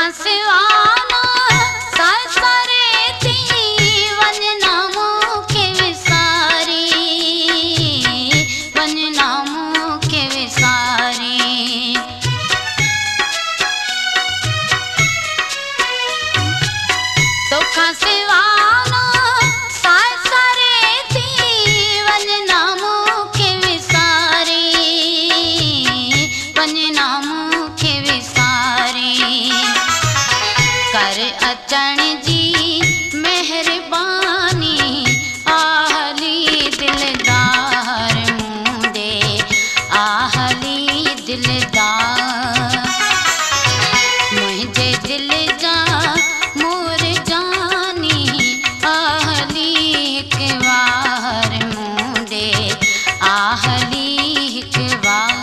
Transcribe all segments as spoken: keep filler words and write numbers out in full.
सिवाना साए सारे थी वञना मूंखे विसारी, वञना मूंखे विसारी। तोखां सिवाना साए सारे थी वञना मूंखे विसारी, वञना मूंखे विसारी। कर अचण जी मेहरबानी आहली दिलदार मूंदे, आहली दिलदार। मुंहिंजे दिल जा मुरझानी आहली हिकु वार मूंदे, आहली हिकु वार।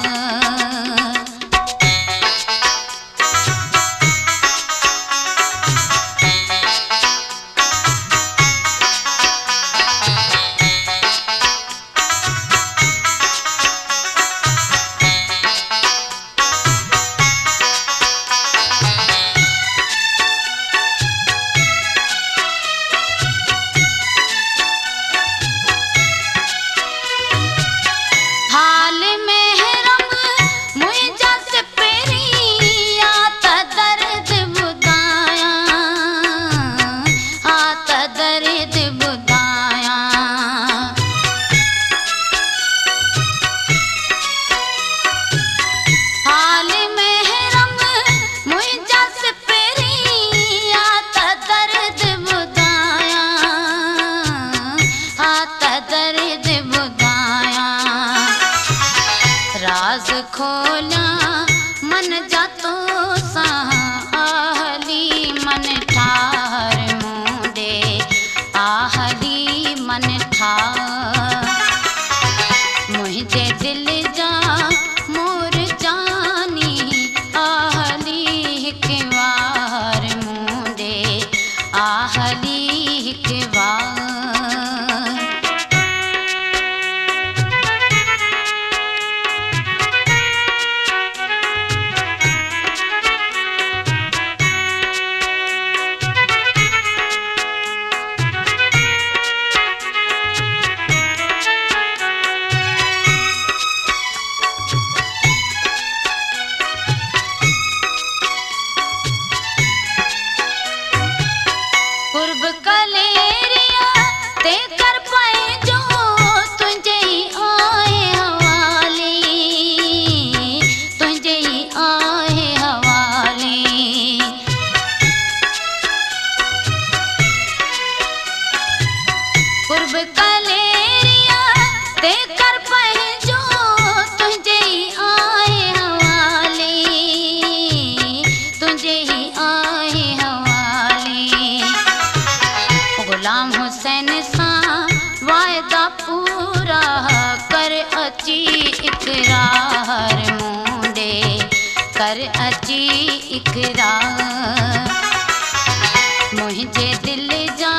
हाल महरम मुंहिंजा सिपरी आ त दर्द ॿुधायां, आ त दर्द ॿुधायां। हाल महरम मुंहिंजा सिपरी आ त दर्द ॿुधायां, आ त दर्द ॿुधायां। राज खोलिया मन जा तोसां आहली मन ठार मूंदे, आहली मन ठार। मुंहिंजे दिल जा मुरझानी आहली हिकु वार मूंदे, आहली हिकु वार। कुर्ब कलेरिया ते कर पंहिंजो तुंहिंजे ई आहे हवाले, तुंहिंजे ई आहे हवाले। कुर्ब कलेरिया ते कर पंहिंजो तुंहिंजे ई आहे हवाले, तुंहिंजे ई आहे हवाले। गुलाम हुसैन सां वाइदा पूरा कर अची इकरार मूंदे, कर अची इकरार। मुंहिंजे दिल जा